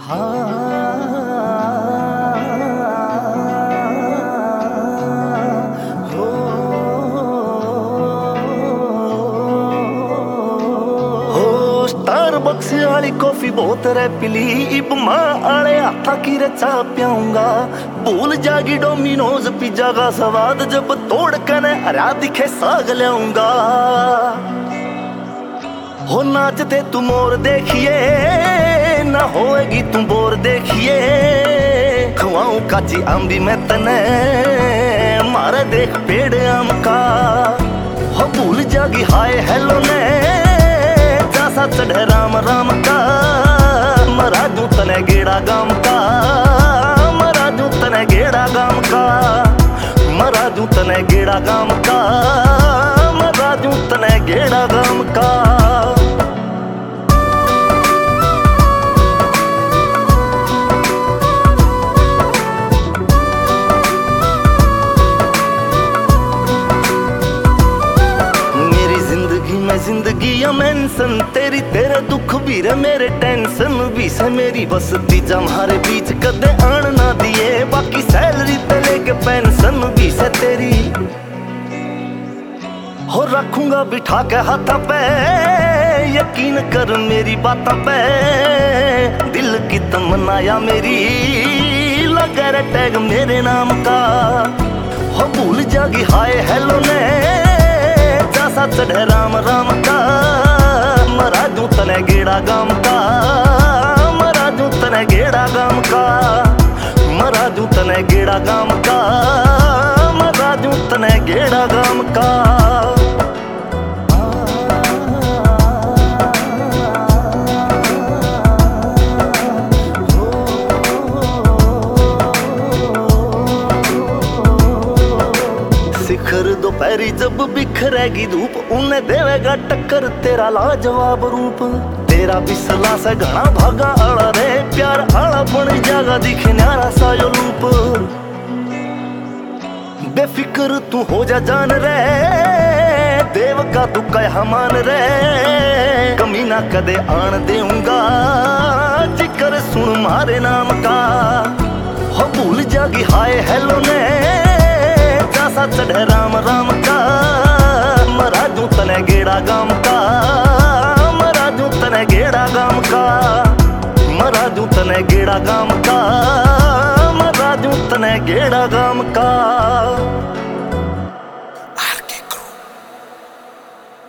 Starbucks वाली coffee बहुत रे पिली इब मां आले हाथा की चा पियाऊंगा। भूल जागी डोमिनोज पिज्जा का स्वाद जब तोड़ कने हरा दिखे साग लाऊंगा। हो नाचते तू मोर देखिए ना होएगी तू बोर देखिए। खवाऊं काची आंबी मैं तने मारे देख पेड़ आम का। हो भूल जागी हाय हेलो ने जासा चढ़े राम राम का। मरा दूं तने गेड़ा गाम का। मरा दूं तने गेड़ा गाम का। मरा दूं तने गेड़ा गाम का। मरा दूं तने गेड़ा गाम का। जिंदगी या मेंशन तेरी तेरे दुख भी रे मेरे टेंशन भी से। मेरी बसती जम्हारे बीच कदे आन ना दिए बाकी सैलरी ते लेके पेंशन भी से तेरी। हो रखूंगा बिठा के हाथा पे यकीन कर मेरी बातों पे। दिल की तमन्ना या मेरी लगा रे टैग मेरे नाम का। हो भूल जागी हाय हेलो ने जासा चढ़े राम राम का। मरा दूं तने गेड़ा गाम का। मरा दूं तने गेड़ा गाम का। मरा दूं तने गेड़ा गाम का। मरा दूं तने गेड़ा गाम का। शिखर दोपहरी जब बिखरेगी धूप उन्हें देवेगा टक्कर तेरा लाजवाब रूप। तेरा बिसला से घना भागा आड़ा रे प्यार आड़ा बन जागा दिखे न्यारा सा यो रूप। बेफिक्र तू हो जा जान रे देव का तू कह मान रे। कमी ना कदे आन देऊंगा जिक्र सुन मारे नाम का। हो भूल जागी हाय हेलो ने जासा चढ़े राम राम का। मरा दूं तने गेड़ा गाम का। मरा दूं तने गेड़ा गाम का। मरा दूं तने गेड़ा गाम का। मरा दूं तने गेड़ा गाम का।